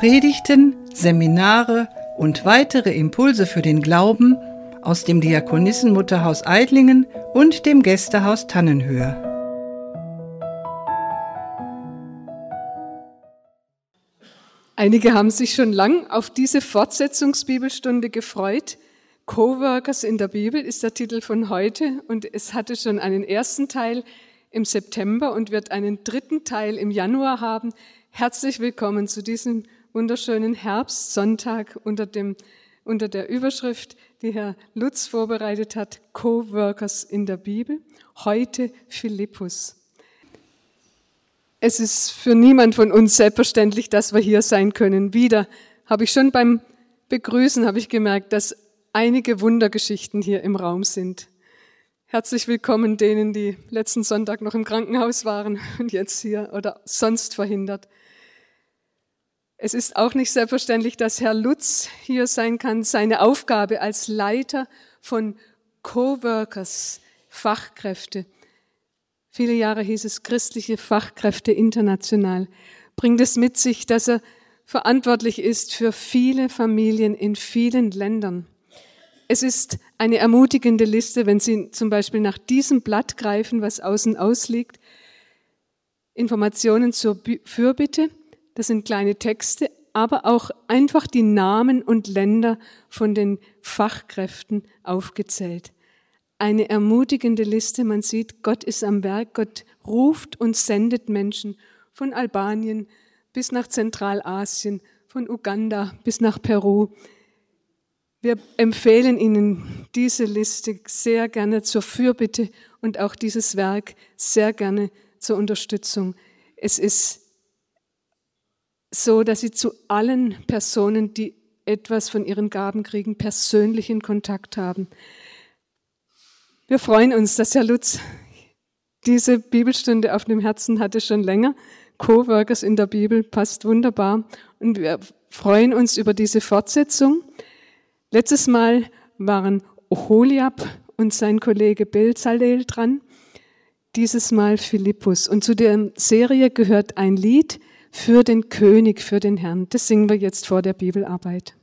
Predigten, Seminare und weitere Impulse für den Glauben aus dem Diakonissenmutterhaus Eidlingen und dem Gästehaus Tannenhöhe. Einige haben sich schon lang auf diese Fortsetzungsbibelstunde gefreut. Coworkers in der Bibel ist der Titel von heute und es hatte schon einen ersten Teil im September und wird einen dritten Teil im Januar haben. Herzlich willkommen zu diesem wunderschönen Herbstsonntag unter der Überschrift, die Herr Lutz vorbereitet hat, Coworkers in der Bibel, heute Philippus. Es ist für niemand von uns selbstverständlich, dass wir hier sein können. Wieder habe ich schon beim Begrüßen gemerkt, dass einige Wundergeschichten hier im Raum sind. Herzlich willkommen denen, die letzten Sonntag noch im Krankenhaus waren und jetzt hier oder sonst verhindert. Es ist auch nicht selbstverständlich, dass Herr Lutz hier sein kann. Seine Aufgabe als Leiter von Coworkers, Fachkräfte, viele Jahre hieß es christliche Fachkräfte international, bringt es mit sich, dass er verantwortlich ist für viele Familien in vielen Ländern. Es ist eine ermutigende Liste, wenn Sie zum Beispiel nach diesem Blatt greifen, was außen ausliegt. Informationen zur Fürbitte, das sind kleine Texte, aber auch einfach die Namen und Länder von den Fachkräften aufgezählt. Eine ermutigende Liste, man sieht, Gott ist am Werk, Gott ruft und sendet Menschen von Albanien bis nach Zentralasien, von Uganda bis nach Peru. Wir empfehlen Ihnen diese Liste sehr gerne zur Fürbitte und auch dieses Werk sehr gerne zur Unterstützung. Es ist so, dass Sie zu allen Personen, die etwas von ihren Gaben kriegen, persönlichen Kontakt haben. Wir freuen uns, dass Herr Lutz diese Bibelstunde auf dem Herzen hatte schon länger. Coworkers in der Bibel passt wunderbar und wir freuen uns über diese Fortsetzung. Letztes Mal waren Oholiab und sein Kollege Bezalel dran, dieses Mal Philippus. Und zu der Serie gehört ein Lied für den König, für den Herrn. Das singen wir jetzt vor der Bibelarbeit.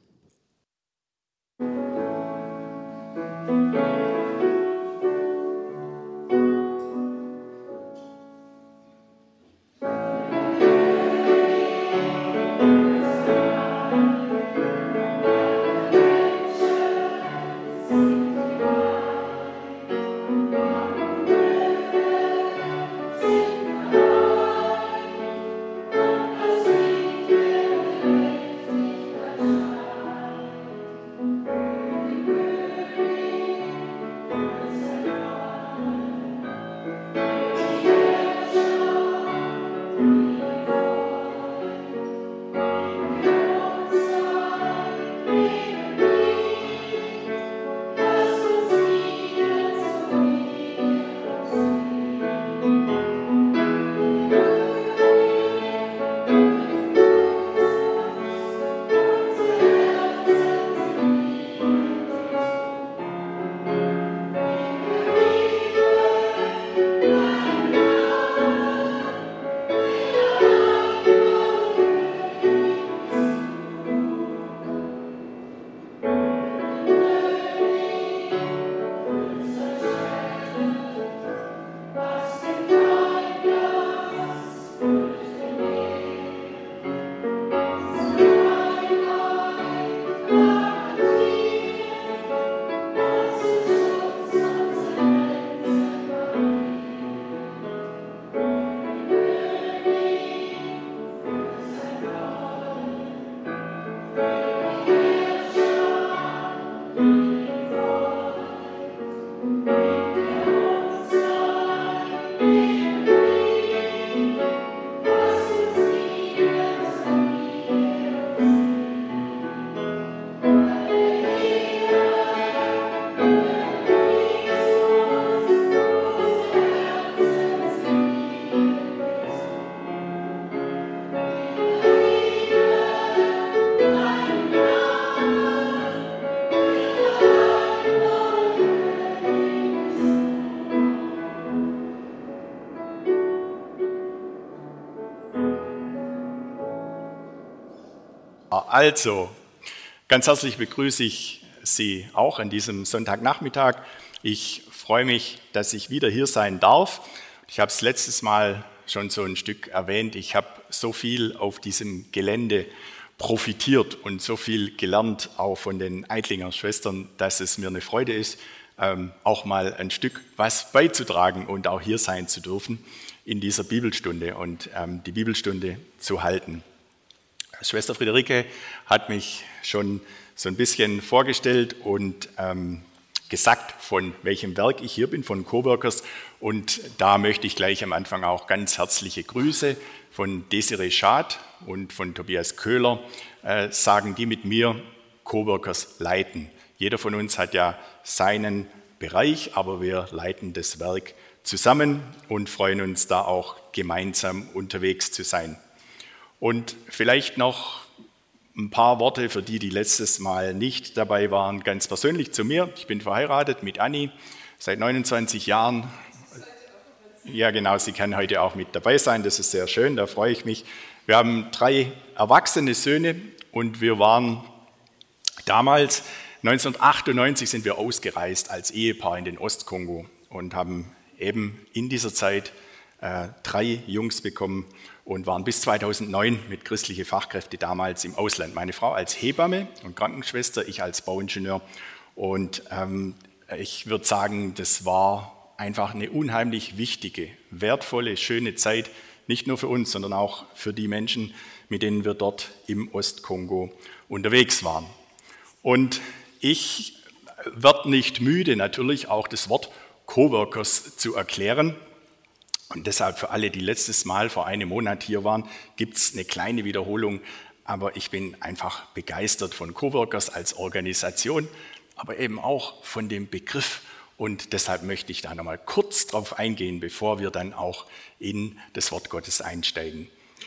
Also, ganz herzlich begrüße ich Sie auch an diesem Sonntagnachmittag. Ich freue mich, dass ich wieder hier sein darf. Ich habe es letztes Mal schon so ein Stück erwähnt. Ich habe so viel auf diesem Gelände profitiert und so viel gelernt, auch von den Eidlinger Schwestern, dass es mir eine Freude ist, auch mal ein Stück was beizutragen und auch hier sein zu dürfen in dieser Bibelstunde und die Bibelstunde zu halten. Schwester Friederike hat mich schon so ein bisschen vorgestellt und gesagt, von welchem Werk ich hier bin, von Coworkers. Und da möchte ich gleich am Anfang auch ganz herzliche Grüße von Desiree Schad und von Tobias Köhler sagen, die mit mir Coworkers leiten. Jeder von uns hat ja seinen Bereich, aber wir leiten das Werk zusammen und freuen uns da auch gemeinsam unterwegs zu sein. Und vielleicht noch ein paar Worte für die, die letztes Mal nicht dabei waren, ganz persönlich zu mir. Ich bin verheiratet mit Anni seit 29 Jahren. Ja, genau, sie kann heute auch mit dabei sein, das ist sehr schön, da freue ich mich. Wir haben 3 erwachsene Söhne und wir waren damals, 1998 sind wir ausgereist als Ehepaar in den Ostkongo und haben eben in dieser Zeit 3 Jungs bekommen und waren bis 2009 mit christlichen Fachkräften damals im Ausland. Meine Frau als Hebamme und Krankenschwester, ich als Bauingenieur. Und ich würde sagen, das war einfach eine unheimlich wichtige, wertvolle, schöne Zeit, nicht nur für uns, sondern auch für die Menschen, mit denen wir dort im Ostkongo unterwegs waren. Und ich werde nicht müde, natürlich auch das Wort Coworkers zu erklären. Und deshalb für alle, die letztes Mal vor einem Monat hier waren, gibt es eine kleine Wiederholung. Aber ich bin einfach begeistert von Coworkers als Organisation, aber eben auch von dem Begriff. Und deshalb möchte ich da nochmal kurz drauf eingehen, bevor wir dann auch in das Wort Gottes einsteigen.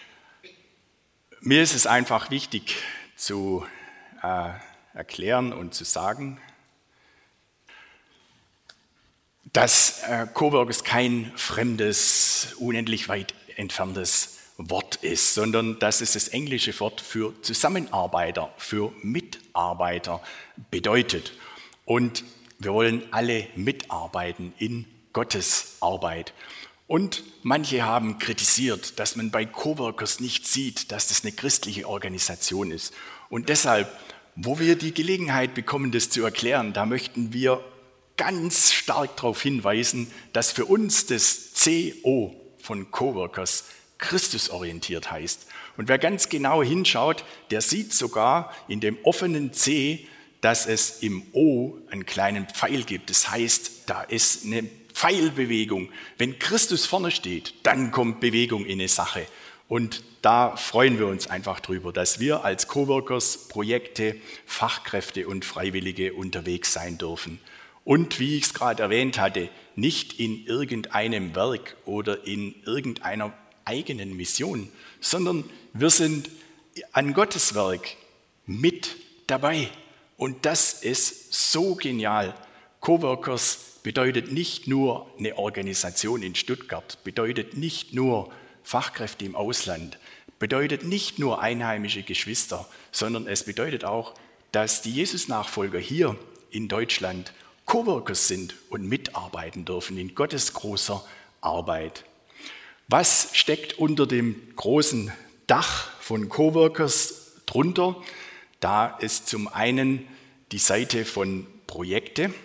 Mir ist es einfach wichtig zu erklären und zu sagen, dass Coworkers kein fremdes, unendlich weit entferntes Wort ist, sondern dass es das englische Wort für Zusammenarbeiter, für Mitarbeiter bedeutet. Und wir wollen alle mitarbeiten in Gottes Arbeit. Und manche haben kritisiert, dass man bei Coworkers nicht sieht, dass das eine christliche Organisation ist. Und deshalb, wo wir die Gelegenheit bekommen, das zu erklären, da möchten wir ganz stark darauf hinweisen, dass für uns das CO von Coworkers Christusorientiert heißt. Und wer ganz genau hinschaut, der sieht sogar in dem offenen C, dass es im O einen kleinen Pfeil gibt. Das heißt, da ist eine Pfeilbewegung. Wenn Christus vorne steht, dann kommt Bewegung in eine Sache. Und da freuen wir uns einfach drüber, dass wir als Coworkers, Projekte, Fachkräfte und Freiwillige unterwegs sein dürfen. Und wie ich es gerade erwähnt hatte, nicht in irgendeinem Werk oder in irgendeiner eigenen Mission, sondern wir sind an Gottes Werk mit dabei. Und das ist so genial. Coworkers bedeutet nicht nur eine Organisation in Stuttgart, bedeutet nicht nur Fachkräfte im Ausland, bedeutet nicht nur einheimische Geschwister, sondern es bedeutet auch, dass die Jesus-Nachfolger hier in Deutschland Coworkers sind und mitarbeiten dürfen in Gottes großer Arbeit. Was steckt unter dem großen Dach von Coworkers drunter? Da ist zum einen die Seite von Projekte.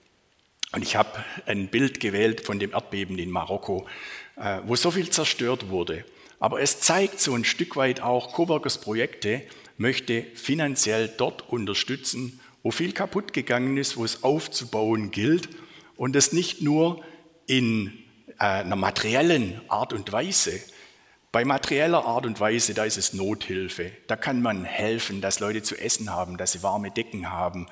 Und ich habe ein Bild gewählt von dem Erdbeben in Marokko, wo so viel zerstört wurde. Aber es zeigt so ein Stück weit auch, Coworkers Projekte möchte finanziell dort unterstützen, wo viel kaputt gegangen ist, wo es aufzubauen gilt. Und das nicht nur in einer materiellen Art und Weise. Bei materieller Art und Weise, da ist es Nothilfe. Da kann man helfen, dass Leute zu essen haben, dass sie warme Decken haben.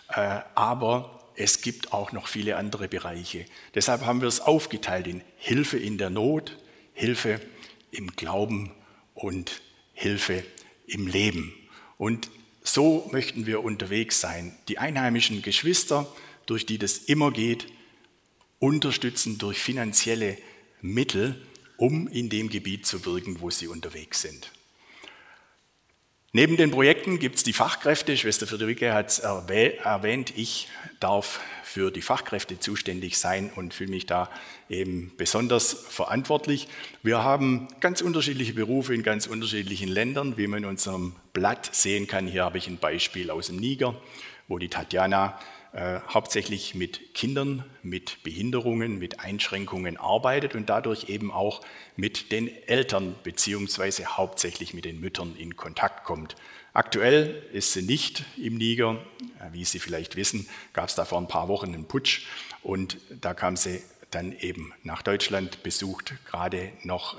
Aber es gibt auch noch viele andere Bereiche. Deshalb haben wir es aufgeteilt in Hilfe in der Not, Hilfe im Glauben und Hilfe im Leben. Und so möchten wir unterwegs sein. Die einheimischen Geschwister, durch die das immer geht, unterstützen durch finanzielle Mittel, um in dem Gebiet zu wirken, wo sie unterwegs sind. Neben den Projekten gibt es die Fachkräfte. Schwester Friederike hat es erwähnt, ich darf für die Fachkräfte zuständig sein und fühle mich da eben besonders verantwortlich. Wir haben ganz unterschiedliche Berufe in ganz unterschiedlichen Ländern, wie man in unserem Blatt sehen kann. Hier habe ich ein Beispiel aus dem Niger, wo die Tatjana hauptsächlich mit Kindern, mit Behinderungen, mit Einschränkungen arbeitet und dadurch eben auch mit den Eltern beziehungsweise hauptsächlich mit den Müttern in Kontakt kommt. Aktuell ist sie nicht im Niger. Wie Sie vielleicht wissen, gab es da vor ein paar Wochen einen Putsch und da kam sie dann eben nach Deutschland, besucht gerade noch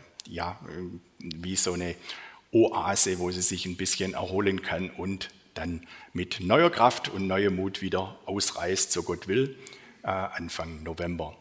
wie so eine Oase, wo sie sich ein bisschen erholen kann und dann mit neuer Kraft und neuem Mut wieder ausreist, so Gott will, Anfang November.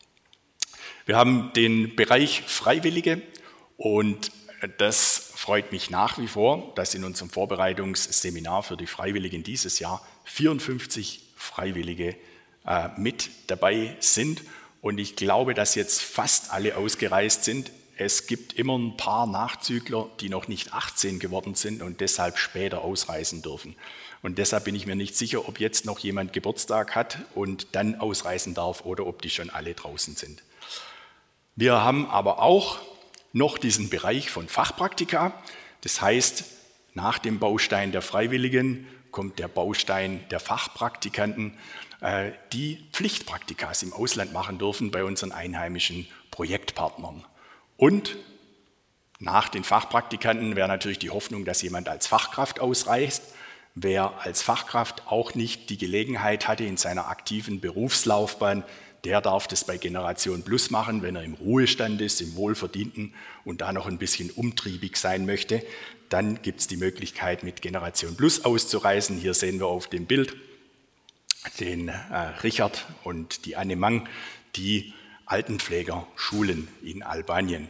Wir haben den Bereich Freiwillige und das freut mich nach wie vor, dass in unserem Vorbereitungsseminar für die Freiwilligen dieses Jahr 54 Freiwillige mit dabei sind und ich glaube, dass jetzt fast alle ausgereist sind. Es gibt immer ein paar Nachzügler, die noch nicht 18 geworden sind und deshalb später ausreisen dürfen. Und deshalb bin ich mir nicht sicher, ob jetzt noch jemand Geburtstag hat und dann ausreisen darf oder ob die schon alle draußen sind. Wir haben aber auch noch diesen Bereich von Fachpraktika. Das heißt, nach dem Baustein der Freiwilligen kommt der Baustein der Fachpraktikanten, die Pflichtpraktikas im Ausland machen dürfen bei unseren einheimischen Projektpartnern. Und nach den Fachpraktikanten wäre natürlich die Hoffnung, dass jemand als Fachkraft ausreist. Wer als Fachkraft auch nicht die Gelegenheit hatte in seiner aktiven Berufslaufbahn, der darf das bei Generation Plus machen, wenn er im Ruhestand ist, im Wohlverdienten und da noch ein bisschen umtriebig sein möchte. Dann gibt es die Möglichkeit, mit Generation Plus auszureisen. Hier sehen wir auf dem Bild den Richard und die Anne Mang, die Altenpflegerschulen in Albanien.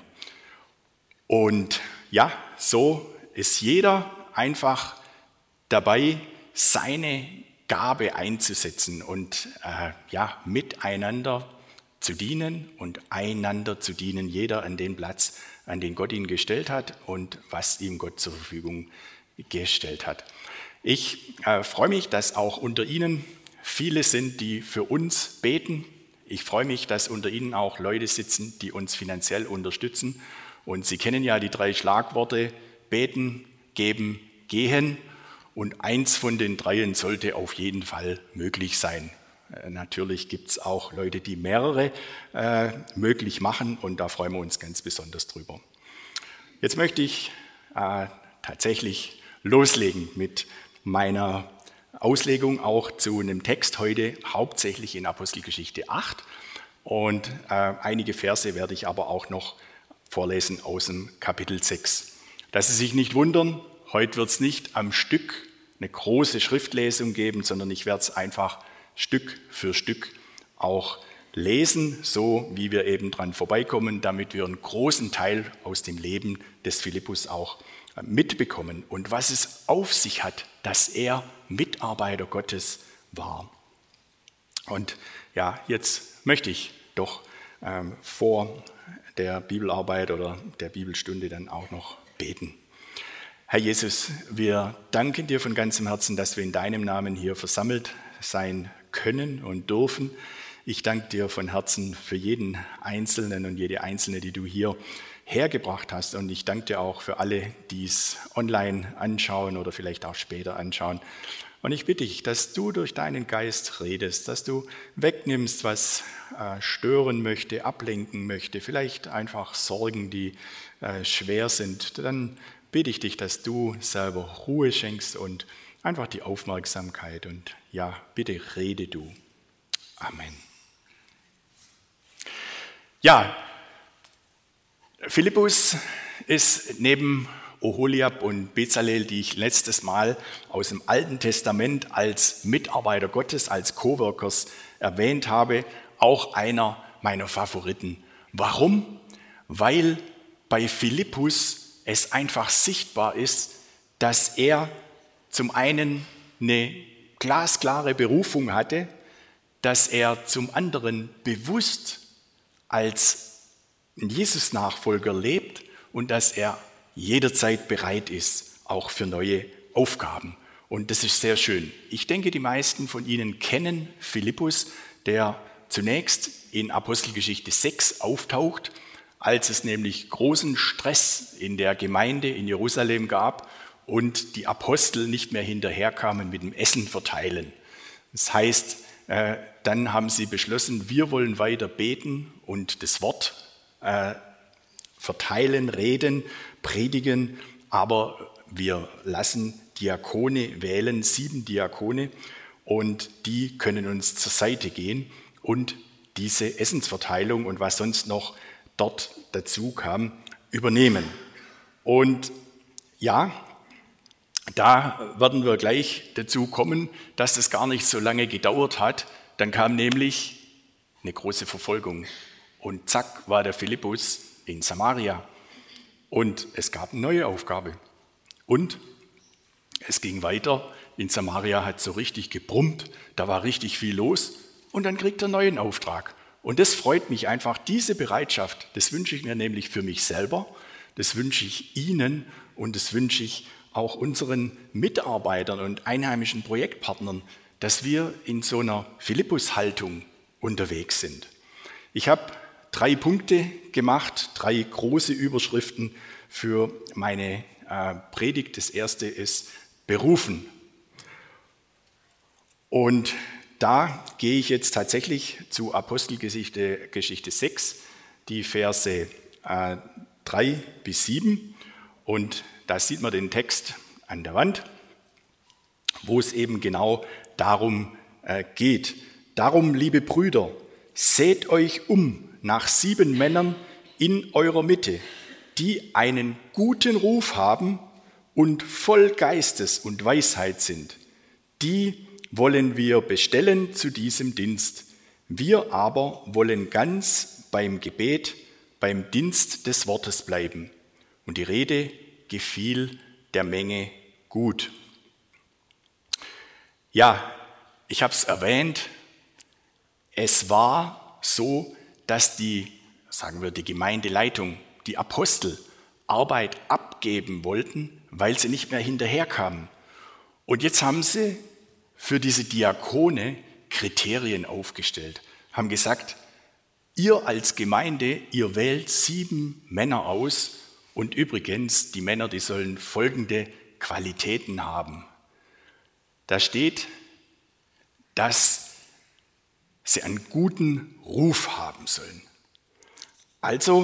Und ja, so ist jeder einfach dabei, seine Gabe einzusetzen und miteinander zu dienen und einander zu dienen, jeder an den Platz, an den Gott ihn gestellt hat und was ihm Gott zur Verfügung gestellt hat. Ich freue mich, dass auch unter Ihnen viele sind, die für uns beten. Ich freue mich, dass unter Ihnen auch Leute sitzen, die uns finanziell unterstützen. Und Sie kennen ja die 3 Schlagworte: beten, geben, gehen. Und eins von den 3 sollte auf jeden Fall möglich sein. Natürlich gibt es auch Leute, die mehrere möglich machen und da freuen wir uns ganz besonders drüber. Jetzt möchte ich tatsächlich loslegen mit meiner Auslegung auch zu einem Text heute, hauptsächlich in Apostelgeschichte 8. Und einige Verse werde ich aber auch noch vorlesen aus dem Kapitel 6. Dass Sie sich nicht wundern, heute wird es nicht am Stück eine große Schriftlesung geben, sondern ich werde es einfach Stück für Stück auch lesen, so wie wir eben dran vorbeikommen, damit wir einen großen Teil aus dem Leben des Philippus auch mitbekommen und was es auf sich hat, dass er Mitarbeiter Gottes war. Und ja, jetzt möchte ich doch vor der Bibelarbeit oder der Bibelstunde dann auch noch beten. Herr Jesus, wir danken dir von ganzem Herzen, dass wir in deinem Namen hier versammelt sein können und dürfen. Ich danke dir von Herzen für jeden Einzelnen und jede Einzelne, die du hier hergebracht hast. Und ich danke dir auch für alle, die es online anschauen oder vielleicht auch später anschauen. Und ich bitte dich, dass du durch deinen Geist redest, dass du wegnimmst, was stören möchte, ablenken möchte, vielleicht einfach Sorgen, die schwer sind. Dann bitte ich dich, dass du selber Ruhe schenkst und einfach die Aufmerksamkeit. Und ja, bitte rede du. Amen. Ja, Philippus ist neben Oholiab und Bezalel, die ich letztes Mal aus dem Alten Testament als Mitarbeiter Gottes, als Coworkers erwähnt habe, auch einer meiner Favoriten. Warum? Weil bei Philippus es einfach sichtbar ist, dass er zum einen eine glasklare Berufung hatte, dass er zum anderen bewusst als ein Jesus-Nachfolger lebt und dass er jederzeit bereit ist, auch für neue Aufgaben. Und das ist sehr schön. Ich denke, die meisten von Ihnen kennen Philippus, der zunächst in Apostelgeschichte 6 auftaucht, als es nämlich großen Stress in der Gemeinde in Jerusalem gab und die Apostel nicht mehr hinterherkamen mit dem Essen verteilen. Das heißt, dann haben sie beschlossen, wir wollen weiter beten und das Wort verteilen, reden, predigen, aber wir lassen Diakone wählen, 7 Diakone, und die können uns zur Seite gehen und diese Essensverteilung und was sonst noch dort dazu kam, übernehmen. Und ja, da werden wir gleich dazu kommen, dass das gar nicht so lange gedauert hat. Dann kam nämlich eine große Verfolgung und zack war der Philippus in Samaria und es gab eine neue Aufgabe. Und es ging weiter, in Samaria hat es so richtig gebrummt, da war richtig viel los und dann kriegt er einen neuen Auftrag. Und das freut mich einfach, diese Bereitschaft, das wünsche ich mir nämlich für mich selber, das wünsche ich Ihnen und das wünsche ich auch unseren Mitarbeitern und einheimischen Projektpartnern, dass wir in so einer Philippus-Haltung unterwegs sind. Ich habe 3 Punkte gemacht, 3 große Überschriften für meine Predigt. Das erste ist berufen. Und da gehe ich jetzt tatsächlich zu Apostelgeschichte 6, die Verse 3 bis 7. Und da sieht man den Text an der Wand, wo es eben genau darum geht. Darum, liebe Brüder, seht euch um nach 7 Männern in eurer Mitte, die einen guten Ruf haben und voll Geistes und Weisheit sind. Die wollen wir bestellen zu diesem Dienst. Wir aber wollen ganz beim Gebet, beim Dienst des Wortes bleiben. Und die Rede gefiel der Menge gut. Ja, ich habe es erwähnt, es war so, dass die Gemeindeleitung, die Apostel, Arbeit abgeben wollten, weil sie nicht mehr hinterherkamen. Und jetzt haben sie für diese Diakone Kriterien aufgestellt, haben gesagt, ihr als Gemeinde, ihr wählt 7 Männer aus und übrigens, die Männer, die sollen folgende Qualitäten haben. Da steht, dass sie einen guten Ruf haben sollen. Also,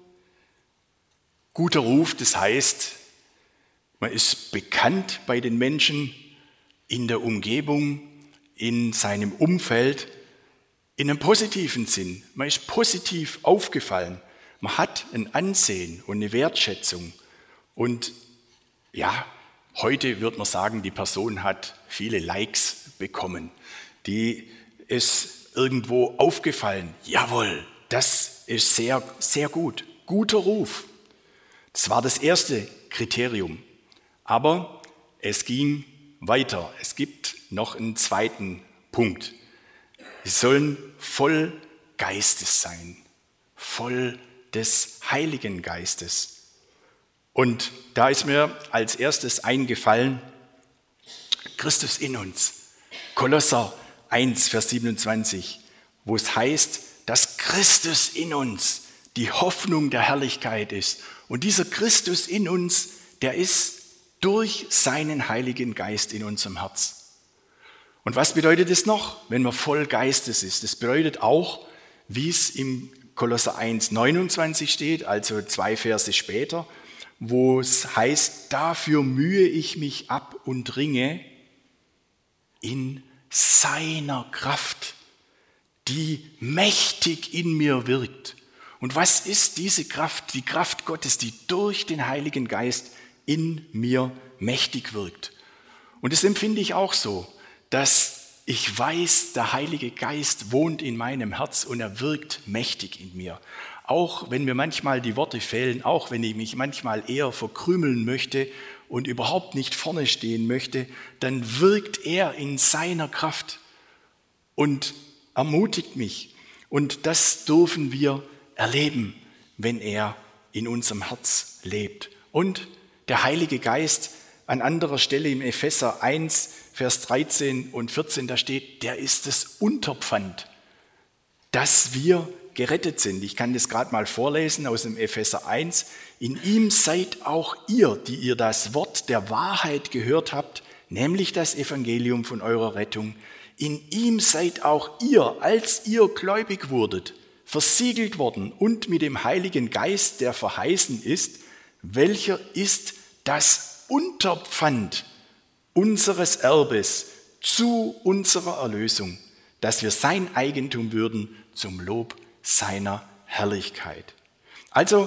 guter Ruf, das heißt, man ist bekannt bei den Menschen in der Umgebung, in seinem Umfeld, in einem positiven Sinn. Man ist positiv aufgefallen. Man hat ein Ansehen und eine Wertschätzung. Und ja, heute wird man sagen, die Person hat viele Likes bekommen. Die ist irgendwo aufgefallen. Jawohl, das ist sehr, sehr gut. Guter Ruf. Das war das erste Kriterium. Aber es ging weiter. Es gibt noch einen zweiten Punkt. Sie sollen voll Geistes sein. Voll des Heiligen Geistes. Und da ist mir als erstes eingefallen, Christus in uns. Kolosser 1, Vers 27, wo es heißt, dass Christus in uns die Hoffnung der Herrlichkeit ist. Und dieser Christus in uns, der ist durch seinen Heiligen Geist in unserem Herz. Und was bedeutet es noch, wenn man voll Geistes ist? Das bedeutet auch, wie es im Kolosser 1, 29 steht, also 2 Verse später, wo es heißt, dafür mühe ich mich ab und ringe in seiner Kraft, die mächtig in mir wirkt. Und was ist diese Kraft? Die Kraft Gottes, die durch den Heiligen Geist in mir mächtig wirkt. Und das empfinde ich auch so, dass ich weiß, der Heilige Geist wohnt in meinem Herz und er wirkt mächtig in mir. Auch wenn mir manchmal die Worte fehlen, auch wenn ich mich manchmal eher verkrümeln möchte und überhaupt nicht vorne stehen möchte, dann wirkt er in seiner Kraft und ermutigt mich. Und das dürfen wir erleben, wenn er in unserem Herz lebt. Und der Heilige Geist an anderer Stelle im Epheser 1, Vers 13 und 14, da steht, der ist das Unterpfand, dass wir gerettet sind. Ich kann das gerade mal vorlesen aus dem Epheser 1. In ihm seid auch ihr, die ihr das Wort der Wahrheit gehört habt, nämlich das Evangelium von eurer Rettung. In ihm seid auch ihr, als ihr gläubig wurdet, versiegelt worden und mit dem Heiligen Geist, der verheißen ist, welcher ist das Unterpfand unseres Erbes zu unserer Erlösung, dass wir sein Eigentum würden zum Lob seiner Herrlichkeit. Also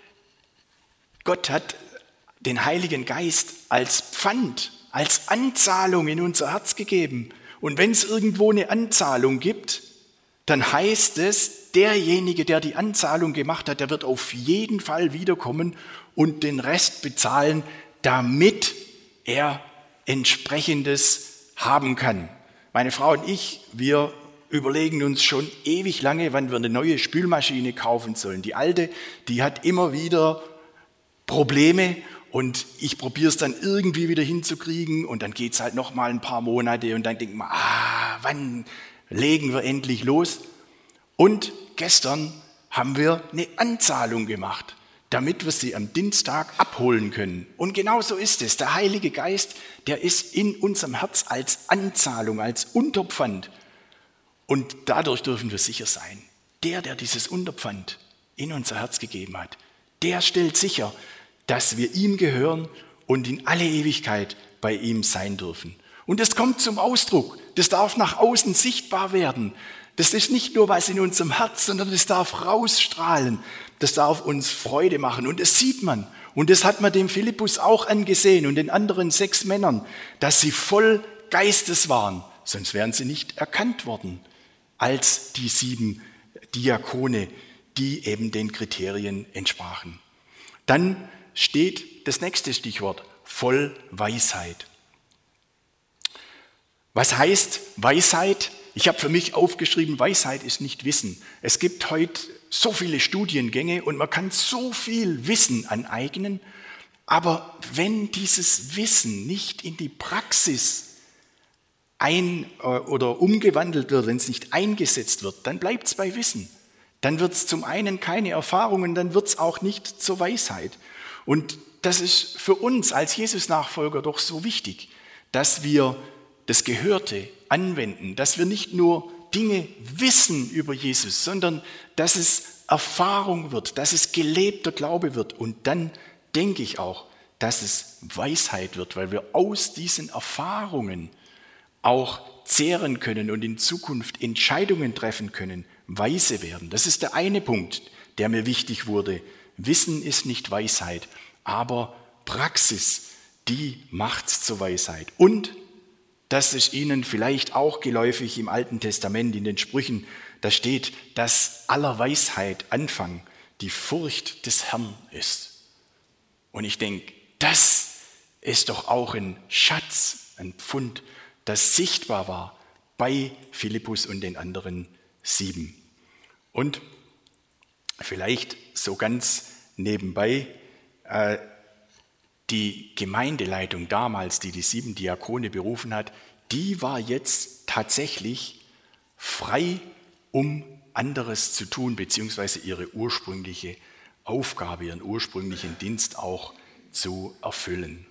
Gott hat den Heiligen Geist als Pfand, als Anzahlung in unser Herz gegeben. Und wenn es irgendwo eine Anzahlung gibt, dann heißt es, derjenige, der die Anzahlung gemacht hat, der wird auf jeden Fall wiederkommen und den Rest bezahlen, damit er Entsprechendes haben kann. Meine Frau und ich, wir überlegen uns schon ewig lange, wann wir eine neue Spülmaschine kaufen sollen. Die alte, die hat immer wieder Probleme und ich probiere es dann irgendwie wieder hinzukriegen und dann geht es halt noch mal ein paar Monate und dann denkt man, wann legen wir endlich los? Und gestern haben wir eine Anzahlung gemacht, damit wir sie am Dienstag abholen können. Und genau so ist es. Der Heilige Geist, der ist in unserem Herz als Anzahlung, als Unterpfand. Und dadurch dürfen wir sicher sein. Der dieses Unterpfand in unser Herz gegeben hat, der stellt sicher, dass wir ihm gehören und in alle Ewigkeit bei ihm sein dürfen. Und das kommt zum Ausdruck. Das darf nach außen sichtbar werden. Das ist nicht nur was in unserem Herz, sondern das darf rausstrahlen. Das darf uns Freude machen. Und das sieht man. Und das hat man dem Philippus auch angesehen und den anderen 6 Männern, dass sie voll Geistes waren. Sonst wären sie nicht erkannt worden als die 7 Diakone, die eben den Kriterien entsprachen. Dann steht das nächste Stichwort, voll Weisheit. Was heißt Weisheit? Ich habe für mich aufgeschrieben, Weisheit ist nicht Wissen. Es gibt heute so viele Studiengänge und man kann so viel Wissen aneignen, aber wenn dieses Wissen nicht in die Praxis oder umgewandelt wird, wenn es nicht eingesetzt wird, dann bleibt es bei Wissen. Dann wird es zum einen keine Erfahrungen, dann wird es auch nicht zur Weisheit. Und das ist für uns als Jesus-Nachfolger doch so wichtig, dass wir das Gehörte anwenden, dass wir nicht nur Dinge wissen über Jesus, sondern dass es Erfahrung wird, dass es gelebter Glaube wird. Und dann denke ich auch, dass es Weisheit wird, weil wir aus diesen Erfahrungen auch zehren können und in Zukunft Entscheidungen treffen können, weise werden. Das ist der eine Punkt, der mir wichtig wurde. Wissen ist nicht Weisheit, aber Praxis, die macht's zur Weisheit. Und das ist Ihnen vielleicht auch geläufig im Alten Testament, in den Sprüchen, da steht, dass aller Weisheit Anfang die Furcht des Herrn ist. Und ich denke, das ist doch auch ein Schatz, ein Pfund, das sichtbar war bei Philippus und den anderen 7. Und vielleicht so ganz nebenbei, die Gemeindeleitung damals, die 7 Diakone berufen hat, die war jetzt tatsächlich frei, um anderes zu tun, beziehungsweise ihre ursprüngliche Aufgabe, ihren ursprünglichen Dienst auch zu erfüllen.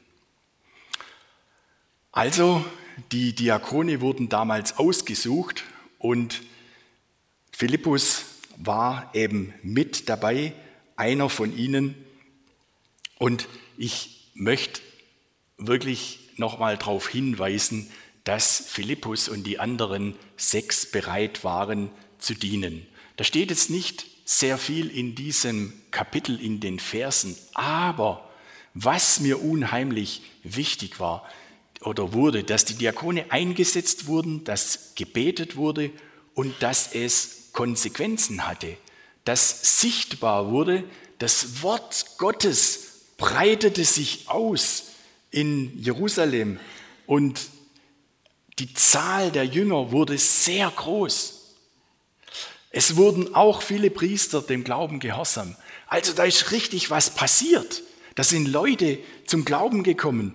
Also, die Diakone wurden damals ausgesucht und Philippus war eben mit dabei, einer von ihnen. Und ich möchte wirklich nochmal darauf hinweisen, dass Philippus und die anderen 6 bereit waren zu dienen. Da steht jetzt nicht sehr viel in diesem Kapitel, in den Versen, aber was mir unheimlich wichtig war oder wurde, dass die Diakone eingesetzt wurden, dass gebetet wurde und dass es Konsequenzen hatte, dass sichtbar wurde, das Wort Gottes breitete sich aus in Jerusalem und die Zahl der Jünger wurde sehr groß. Es wurden auch viele Priester dem Glauben gehorsam. Also da ist richtig was passiert. Da sind Leute zum Glauben gekommen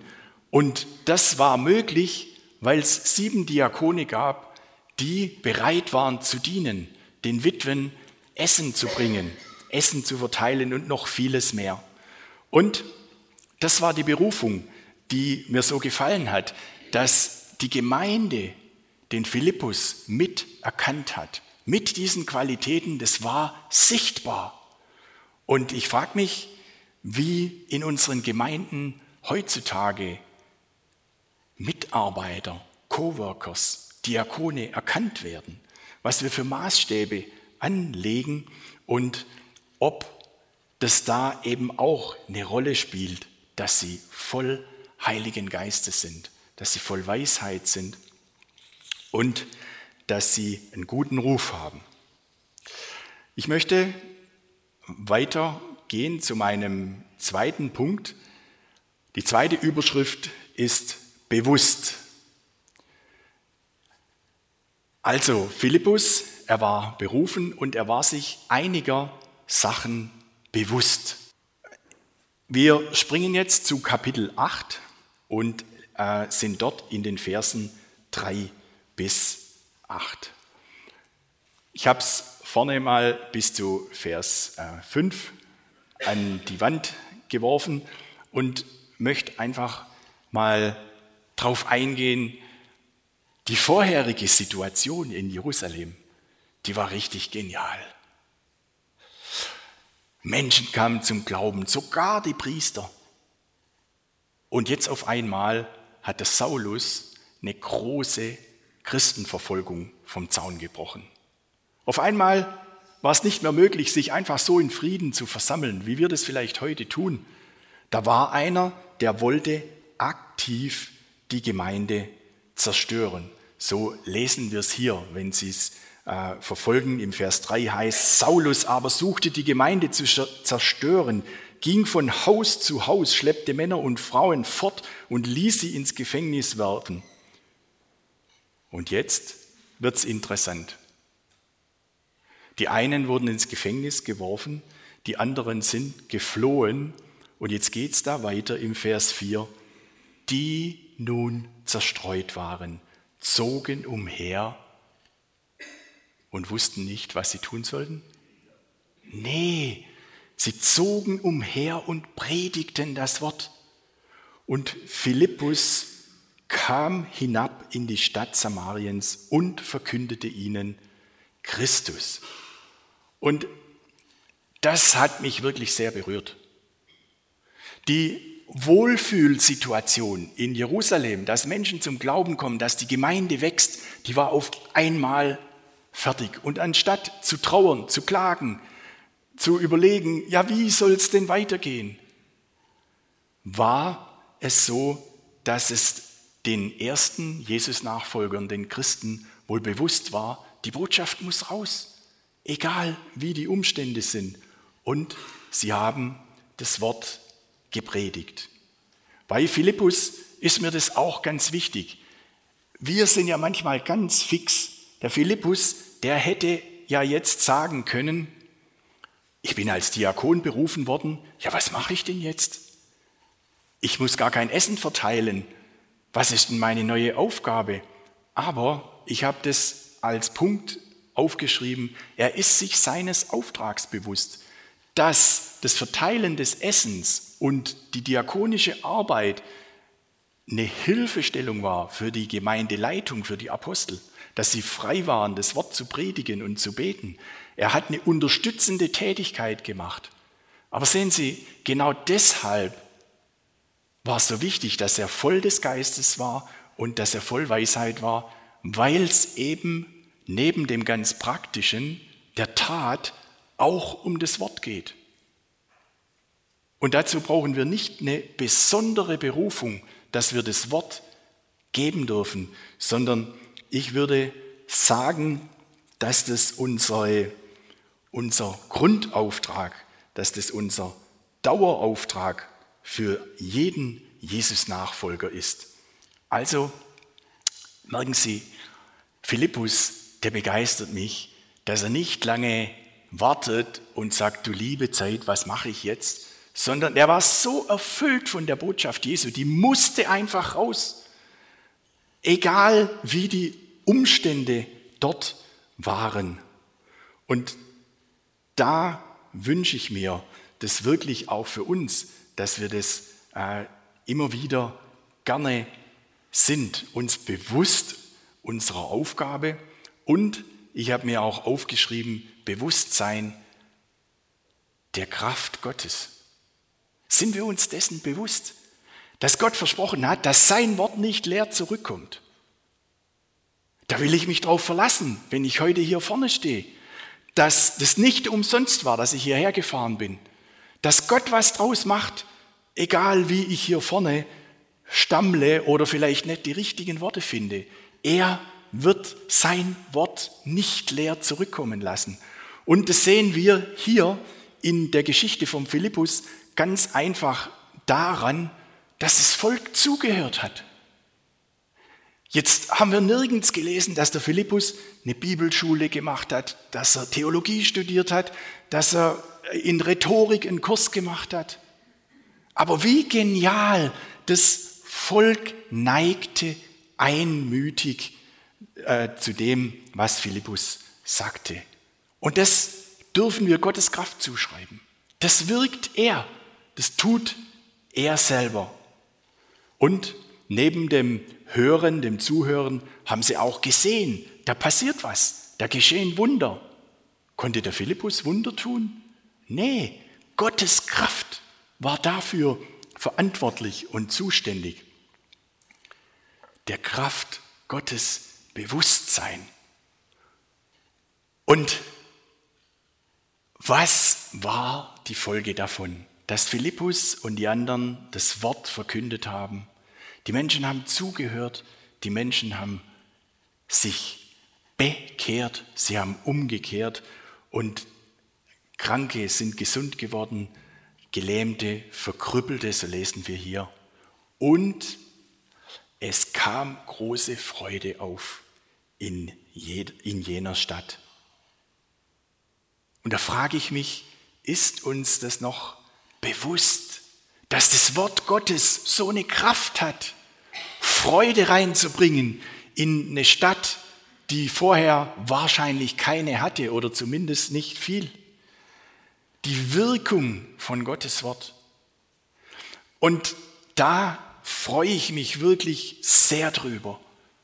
Und das war möglich, weil es 7 Diakone gab, die bereit waren zu dienen, den Witwen Essen zu bringen, Essen zu verteilen und noch vieles mehr. Und das war die Berufung, die mir so gefallen hat, dass die Gemeinde den Philippus mit erkannt hat. Mit diesen Qualitäten, das war sichtbar. Und ich frage mich, wie in unseren Gemeinden heutzutage Mitarbeiter, Coworkers, Diakone erkannt werden, was wir für Maßstäbe anlegen und ob das da eben auch eine Rolle spielt, dass sie voll Heiligen Geistes sind, dass sie voll Weisheit sind und dass sie einen guten Ruf haben. Ich möchte weitergehen zu meinem zweiten Punkt. Die zweite Überschrift ist bewusst. Also Philippus, er war berufen und er war sich einiger Sachen bewusst. Wir springen jetzt zu Kapitel 8 und sind dort in den Versen 3 bis 8. Ich habe es vorne mal bis zu Vers 5 an die Wand geworfen und möchte einfach mal drauf eingehen. Die vorherige Situation in Jerusalem, die war richtig genial. Menschen kamen zum Glauben, sogar die Priester. Und jetzt auf einmal hat der Saulus eine große Christenverfolgung vom Zaun gebrochen. Auf einmal war es nicht mehr möglich, sich einfach so in Frieden zu versammeln, wie wir das vielleicht heute tun. Da war einer, der wollte aktiv die Gemeinde zerstören. So lesen wir es hier, wenn Sie es verfolgen. Im Vers 3 heißt, Saulus aber suchte die Gemeinde zu zerstören, ging von Haus zu Haus, schleppte Männer und Frauen fort und ließ sie ins Gefängnis werfen. Und jetzt wird es interessant. Die einen wurden ins Gefängnis geworfen, die anderen sind geflohen. Und jetzt geht es da weiter im Vers 4. Die nun zerstreut waren, zogen umher und wussten nicht, was sie tun sollten? Nee, sie zogen umher und predigten das Wort. Und Philippus kam hinab in die Stadt Samariens und verkündete ihnen Christus. Und das hat mich wirklich sehr berührt. Die Wohlfühlsituation in Jerusalem, dass Menschen zum Glauben kommen, dass die Gemeinde wächst, die war auf einmal fertig. Und anstatt zu trauern, zu klagen, zu überlegen, ja, wie soll es denn weitergehen, war es so, dass es den ersten Jesus-Nachfolgern, den Christen, wohl bewusst war, die Botschaft muss raus, egal wie die Umstände sind. Und sie haben das Wort gepredigt. Bei Philippus ist mir das auch ganz wichtig. Wir sind ja manchmal ganz fix. Der Philippus, der hätte ja jetzt sagen können, ich bin als Diakon berufen worden, ja, was mache ich denn jetzt? Ich muss gar kein Essen verteilen. Was ist denn meine neue Aufgabe? Aber ich habe das als Punkt aufgeschrieben, er ist sich seines Auftrags bewusst, dass das Verteilen des Essens und die diakonische Arbeit eine Hilfestellung war für die Gemeindeleitung, für die Apostel, dass sie frei waren, das Wort zu predigen und zu beten. Er hat eine unterstützende Tätigkeit gemacht. Aber sehen Sie, genau deshalb war es so wichtig, dass er voll des Geistes war und dass er voll Weisheit war, weil es eben neben dem ganz Praktischen, der Tat, auch um das Wort geht. Und dazu brauchen wir nicht eine besondere Berufung, dass wir das Wort geben dürfen, sondern ich würde sagen, dass das unser Grundauftrag, dass das unser Dauerauftrag für jeden Jesus-Nachfolger ist. Also merken Sie, Philippus, der begeistert mich, dass er nicht lange wartet und sagt, du liebe Zeit, was mache ich jetzt? sondern er war so erfüllt von der Botschaft Jesu, die musste einfach raus. Egal wie die Umstände dort waren. Und da wünsche ich mir das wirklich auch für uns, dass wir das immer wieder gerne sind, uns bewusst unserer Aufgabe, und ich habe mir auch aufgeschrieben, Bewusstsein der Kraft Gottes. Sind wir uns dessen bewusst, dass Gott versprochen hat, dass sein Wort nicht leer zurückkommt? Da will ich mich drauf verlassen, wenn ich heute hier vorne stehe, dass das nicht umsonst war, dass ich hierher gefahren bin, dass Gott was draus macht, egal wie ich hier vorne stammle oder vielleicht nicht die richtigen Worte finde. Er wird sein Wort nicht leer zurückkommen lassen. Und das sehen wir hier in der Geschichte von Philippus ganz einfach daran, dass das Volk zugehört hat. Jetzt haben wir nirgends gelesen, dass der Philippus eine Bibelschule gemacht hat, dass er Theologie studiert hat, dass er in Rhetorik einen Kurs gemacht hat. Aber wie genial das Volk neigte einmütig zu dem, was Philippus sagte. Und das dürfen wir Gottes Kraft zuschreiben. Das wirkt er, das tut er selber. Und neben dem Hören, dem Zuhören, haben sie auch gesehen, da passiert was, da geschehen Wunder. Konnte der Philippus Wunder tun? Nee, Gottes Kraft war dafür verantwortlich und zuständig. Der Kraft Gottes Bewusstsein. Und was war die Folge davon? Dass Philippus und die anderen das Wort verkündet haben. Die Menschen haben zugehört, die Menschen haben sich bekehrt, sie haben umgekehrt und Kranke sind gesund geworden, Gelähmte, Verkrüppelte, so lesen wir hier. Und es kam große Freude auf in jener Stadt. Und da frage ich mich, ist uns das noch bewusst, dass das Wort Gottes so eine Kraft hat, Freude reinzubringen in eine Stadt, die vorher wahrscheinlich keine hatte oder zumindest nicht viel? Die Wirkung von Gottes Wort. Und da freue ich mich wirklich sehr drüber.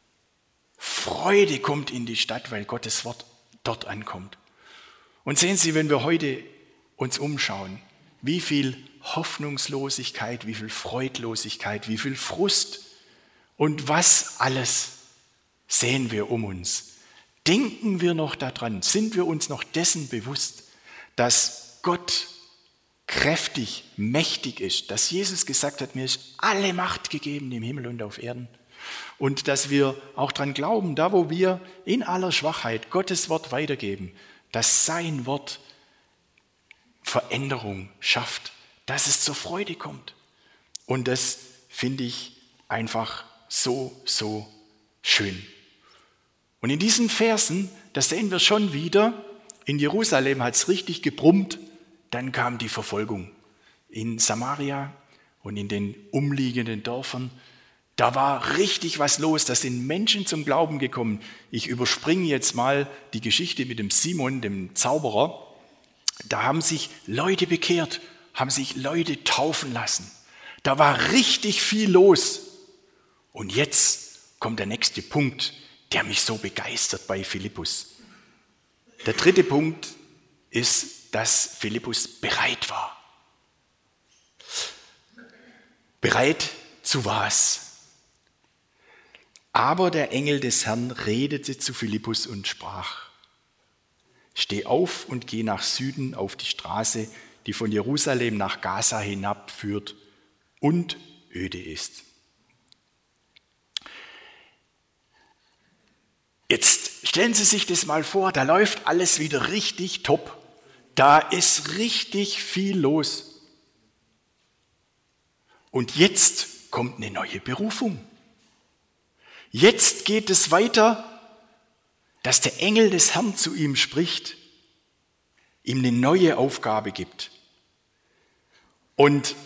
Freude kommt in die Stadt, weil Gottes Wort dort ankommt. Und sehen Sie, wenn wir heute uns umschauen, wie viel Hoffnungslosigkeit, wie viel Freudlosigkeit, wie viel Frust und was alles sehen wir um uns. Denken wir noch daran, sind wir uns noch dessen bewusst, dass Gott kräftig, mächtig ist, dass Jesus gesagt hat, mir ist alle Macht gegeben im Himmel und auf Erden. Und dass wir auch daran glauben, da wo wir in aller Schwachheit Gottes Wort weitergeben, dass sein Wort Veränderung schafft, dass es zur Freude kommt. Und das finde ich einfach so, so schön. Und in diesen Versen, da sehen wir schon wieder, in Jerusalem hat es richtig gebrummt, dann kam die Verfolgung. In Samaria und in den umliegenden Dörfern, da war richtig was los, da sind Menschen zum Glauben gekommen. Ich überspringe jetzt mal die Geschichte mit dem Simon, dem Zauberer. Da haben sich Leute bekehrt, haben sich Leute taufen lassen. Da war richtig viel los. Und jetzt kommt der nächste Punkt, der mich so begeistert bei Philippus. Der dritte Punkt ist, dass Philippus bereit war. Bereit zu was? Aber der Engel des Herrn redete zu Philippus und sprach: Steh auf und geh nach Süden auf die Straße, die von Jerusalem nach Gaza hinabführt und öde ist. Jetzt stellen Sie sich das mal vor, da läuft alles wieder richtig top. Da ist richtig viel los. Und jetzt kommt eine neue Berufung. Jetzt geht es weiter, dass der Engel des Herrn zu ihm spricht, ihm eine neue Aufgabe gibt. Und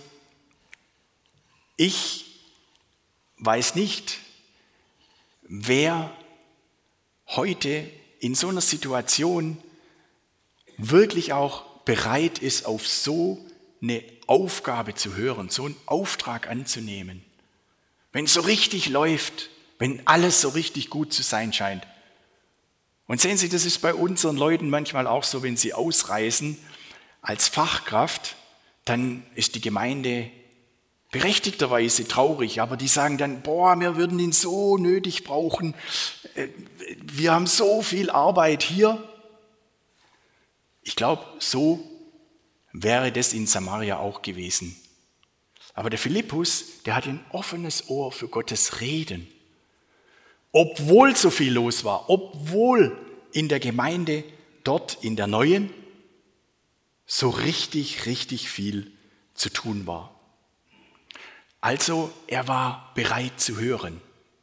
ich weiß nicht, wer heute in so einer Situation wirklich auch bereit ist, auf so eine Aufgabe zu hören, so einen Auftrag anzunehmen. Wenn es so richtig läuft, wenn alles so richtig gut zu sein scheint. Und sehen Sie, das ist bei unseren Leuten manchmal auch so, wenn sie ausreisen als Fachkraft, dann ist die Gemeinde berechtigterweise traurig, aber die sagen dann, wir würden ihn so nötig brauchen, wir haben so viel Arbeit hier. Ich glaube, so wäre das in Samaria auch gewesen. Aber der Philippus, der hat ein offenes Ohr für Gottes Reden. Obwohl so viel los war, obwohl in der Gemeinde dort in der Neuen so richtig viel zu tun war. Also er war bereit zu hören.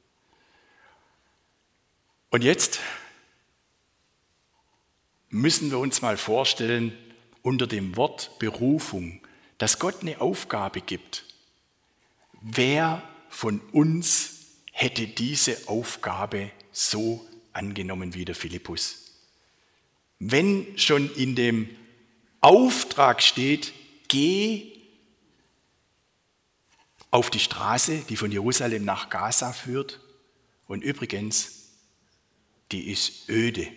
Und jetzt müssen wir uns mal vorstellen, unter dem Wort Berufung, dass Gott eine Aufgabe gibt. Wer von uns hätte diese Aufgabe so angenommen wie der Philippus? Wenn schon in dem Auftrag steht, geh auf die Straße, die von Jerusalem nach Gaza führt, und übrigens, die ist öde.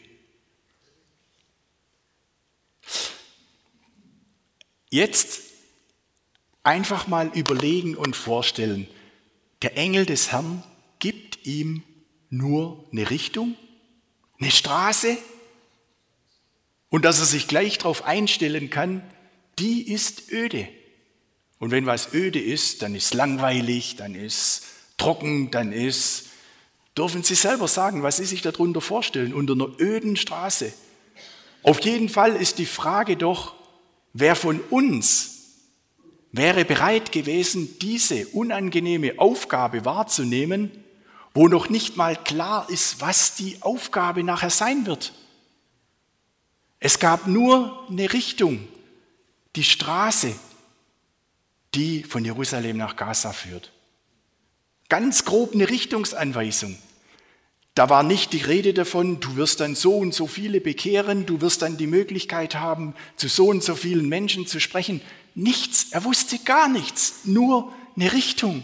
Jetzt einfach mal überlegen und vorstellen, der Engel des Herrn gibt ihm nur eine Richtung, eine Straße, und dass er sich gleich darauf einstellen kann, die ist öde. Und wenn was öde ist, dann ist langweilig, dann ist trocken, dürfen Sie selber sagen, was Sie sich darunter vorstellen, unter einer öden Straße. Auf jeden Fall ist die Frage doch, wer von uns wäre bereit gewesen, diese unangenehme Aufgabe wahrzunehmen, wo noch nicht mal klar ist, was die Aufgabe nachher sein wird. Es gab nur eine Richtung, die Straße, die von Jerusalem nach Gaza führt. Ganz grob eine Richtungsanweisung. Da war nicht die Rede davon, du wirst dann so und so viele bekehren, du wirst dann die Möglichkeit haben, zu so und so vielen Menschen zu sprechen. Nichts, er wusste gar nichts, nur eine Richtung.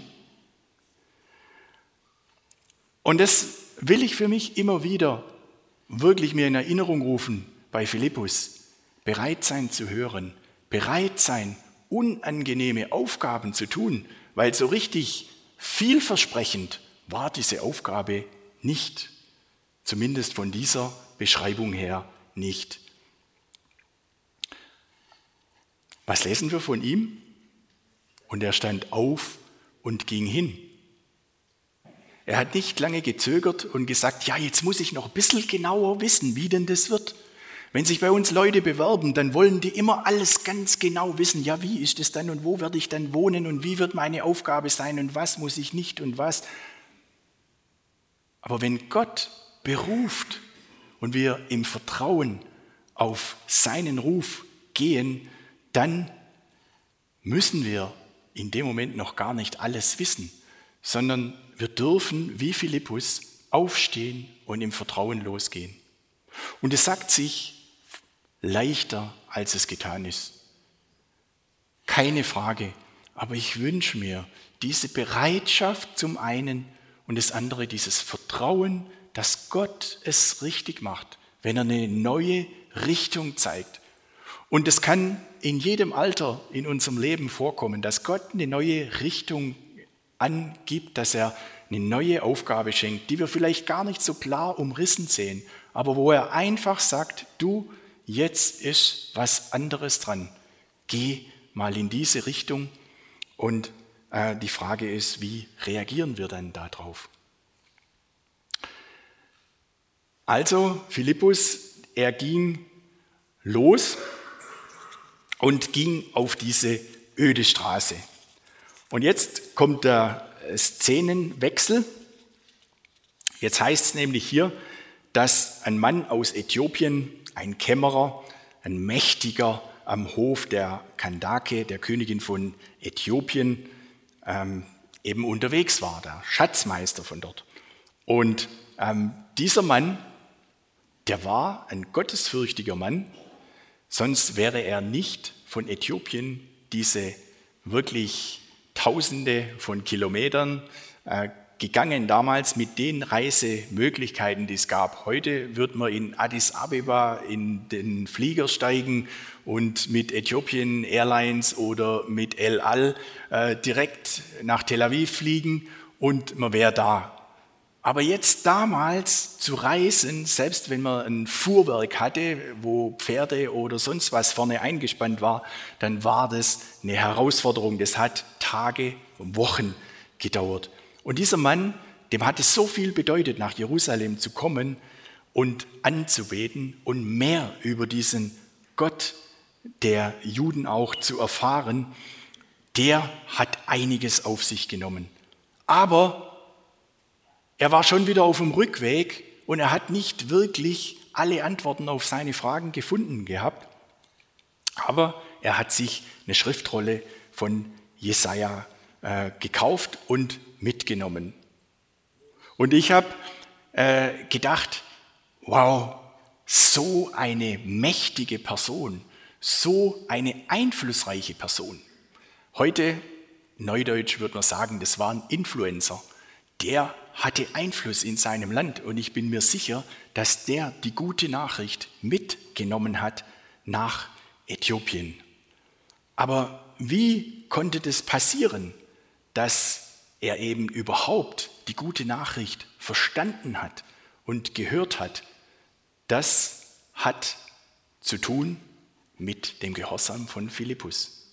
Und das will ich für mich immer wieder wirklich mir in Erinnerung rufen bei Philippus. Bereit sein zu hören, bereit sein, unangenehme Aufgaben zu tun, weil so richtig vielversprechend war diese Aufgabe nicht. Zumindest von dieser Beschreibung her nicht. Was lesen wir von ihm? Und er stand auf und ging hin. Er hat nicht lange gezögert und gesagt, ja, jetzt muss ich noch ein bisschen genauer wissen, wie denn das wird. Wenn sich bei uns Leute bewerben, dann wollen die immer alles ganz genau wissen. Ja, wie ist es dann und wo werde ich dann wohnen und wie wird meine Aufgabe sein und was muss ich nicht und was. Aber wenn Gott beruft und wir im Vertrauen auf seinen Ruf gehen, dann müssen wir in dem Moment noch gar nicht alles wissen, sondern wir dürfen wie Philippus aufstehen und im Vertrauen losgehen. Und es sagt sich leichter, als es getan ist. Keine Frage, aber ich wünsche mir diese Bereitschaft zum einen und das andere, dieses Vertrauen, dass Gott es richtig macht, wenn er eine neue Richtung zeigt. Und es kann in jedem Alter in unserem Leben vorkommen, dass Gott eine neue Richtung angibt, dass er eine neue Aufgabe schenkt, die wir vielleicht gar nicht so klar umrissen sehen, aber wo er einfach sagt, du, jetzt ist was anderes dran. Geh mal in diese Richtung. Und die Frage ist, wie reagieren wir dann darauf? Also Philippus, er ging los und ging auf diese öde Straße. Und jetzt kommt der Szenenwechsel. Jetzt heißt es nämlich hier, dass ein Mann aus Äthiopien, ein Kämmerer, ein mächtiger am Hof der Kandake, der Königin von Äthiopien, eben unterwegs war, der Schatzmeister von dort. Und dieser Mann, der war ein gottesfürchtiger Mann, sonst wäre er nicht von Äthiopien diese wirklich Tausende von Kilometern gegangen, damals mit den Reisemöglichkeiten, die es gab. Heute wird man in Addis Abeba in den Flieger steigen und mit Ethiopian Airlines oder mit El Al direkt nach Tel Aviv fliegen und man wäre da. Aber jetzt damals zu reisen, selbst wenn man ein Fuhrwerk hatte, wo Pferde oder sonst was vorne eingespannt war, dann war das eine Herausforderung. Das hat Tage, Wochen gedauert. Und dieser Mann, dem hat es so viel bedeutet, nach Jerusalem zu kommen und anzubeten und mehr über diesen Gott der Juden auch zu erfahren, der hat einiges auf sich genommen. Aber er war schon wieder auf dem Rückweg und er hat nicht wirklich alle Antworten auf seine Fragen gefunden gehabt. Aber er hat sich eine Schriftrolle von Jesaja gekauft und mitgenommen. Und ich habe gedacht, wow, so eine mächtige Person, so eine einflussreiche Person. Heute, neudeutsch würde man sagen, das war ein Influencer. Der hatte Einfluss in seinem Land und ich bin mir sicher, dass der die gute Nachricht mitgenommen hat nach Äthiopien. Aber wie konnte das passieren, dass er eben überhaupt die gute Nachricht verstanden hat und gehört hat? Das hat zu tun mit dem Gehorsam von Philippus.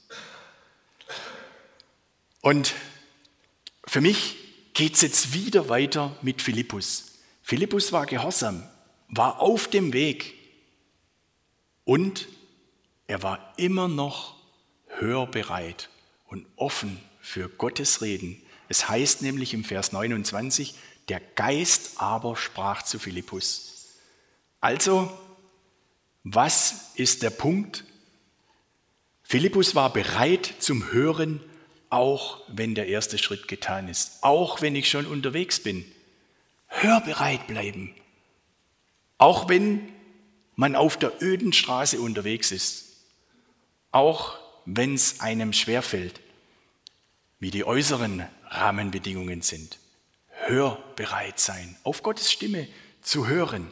Und für mich geht es jetzt wieder weiter mit Philippus. Philippus war gehorsam, war auf dem Weg und er war immer noch hörbereit und offen für Gottes Reden. Es heißt nämlich im Vers 29, der Geist aber sprach zu Philippus. Also, was ist der Punkt? Philippus war bereit zum Hören, auch wenn der erste Schritt getan ist, auch wenn ich schon unterwegs bin. Hörbereit bleiben, auch wenn man auf der öden Straße unterwegs ist, auch wenn es einem schwerfällt, wie die äußeren Rahmenbedingungen sind. Hörbereit sein, auf Gottes Stimme zu hören.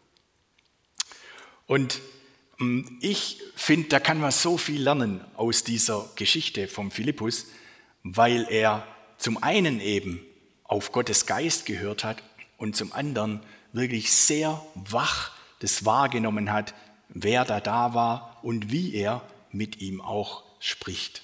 Und ich finde, da kann man so viel lernen aus dieser Geschichte vom Philippus, weil er zum einen eben auf Gottes Geist gehört hat und zum anderen wirklich sehr wach das wahrgenommen hat, wer da war und wie er mit ihm auch spricht.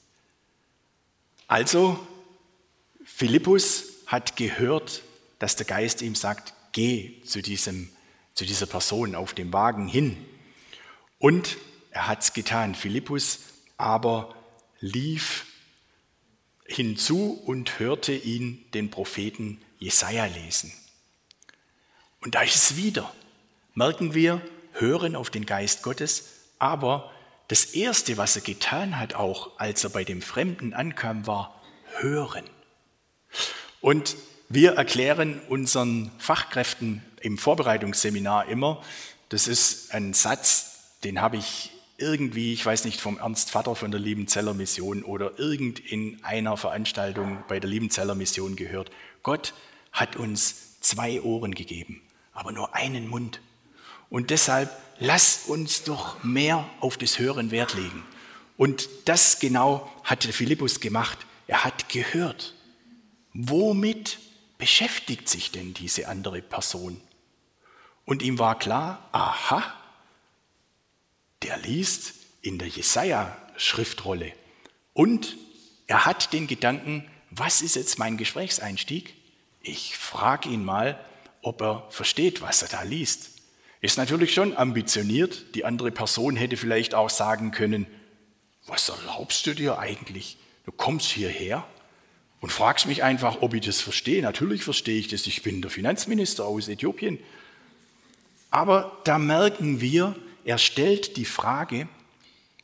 Also, Philippus hat gehört, dass der Geist ihm sagt, geh zu dieser Person auf dem Wagen hin. Und er hat es getan. Philippus aber lief hinzu und hörte ihn den Propheten Jesaja lesen. Und da ist es wieder, merken wir, hören auf den Geist Gottes, aber das Erste, was er getan hat, auch als er bei dem Fremden ankam, war hören. Und wir erklären unseren Fachkräften im Vorbereitungsseminar immer, das ist ein Satz, den habe ich irgendwie, ich weiß nicht, vom Ernst Vater von der Liebenzeller Mission oder in einer Veranstaltung bei der Liebenzeller Mission gehört. Gott hat uns 2 Ohren gegeben, aber nur einen Mund. Und deshalb lass uns doch mehr auf das Hören Wert legen. Und das genau hat Philippus gemacht. Er hat gehört. Womit beschäftigt sich denn diese andere Person? Und ihm war klar, aha, der liest in der Jesaja-Schriftrolle. Und er hat den Gedanken, was ist jetzt mein Gesprächseinstieg? Ich frage ihn mal, ob er versteht, was er da liest. Ist natürlich schon ambitioniert. Die andere Person hätte vielleicht auch sagen können, was erlaubst du dir eigentlich? Du kommst hierher und fragst mich einfach, ob ich das verstehe. Natürlich verstehe ich das, ich bin der Finanzminister aus Äthiopien. Aber da merken wir, er stellt die Frage,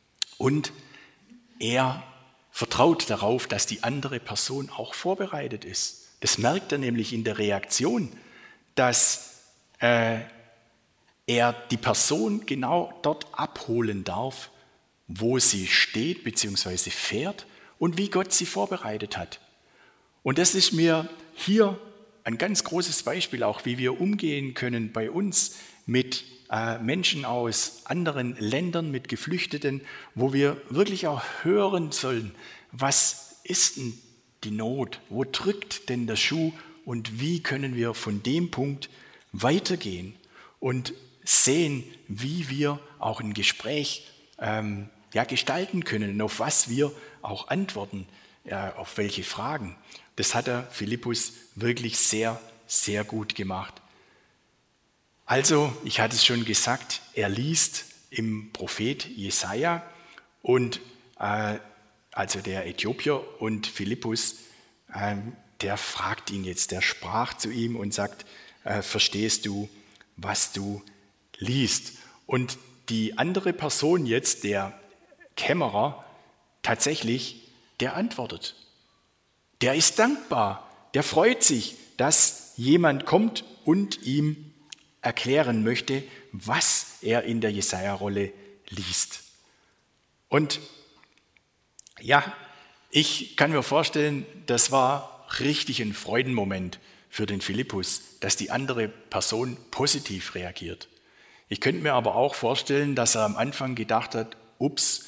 Und er vertraut darauf, dass die andere Person auch vorbereitet ist. Das merkt er nämlich in der Reaktion, dass er die Person genau dort abholen darf, wo sie steht bzw. fährt und wie Gott sie vorbereitet hat. Und das ist mir hier ein ganz großes Beispiel, auch wie wir umgehen können bei uns mit Menschen aus anderen Ländern, mit Geflüchteten, wo wir wirklich auch hören sollen, was ist denn die Not, wo drückt denn der Schuh und wie können wir von dem Punkt weitergehen und sehen, wie wir auch ein Gespräch gestalten können, auf was wir auch antworten, auf welche Fragen. Das hat der Philippus wirklich sehr, sehr gut gemacht. Also, ich hatte es schon gesagt, er liest im Prophet Jesaja und also der Äthiopier, und Philippus, der fragt ihn jetzt, der sprach zu ihm und sagt, verstehst du, was du liest? Und die andere Person jetzt, der Kämmerer, tatsächlich, der antwortet. Der ist dankbar, der freut sich, dass jemand kommt und ihm erklären möchte, was er in der Jesaja-Rolle liest. Und ja, ich kann mir vorstellen, das war richtig ein Freudenmoment für den Philippus, dass die andere Person positiv reagiert. Ich könnte mir aber auch vorstellen, dass er am Anfang gedacht hat, ups,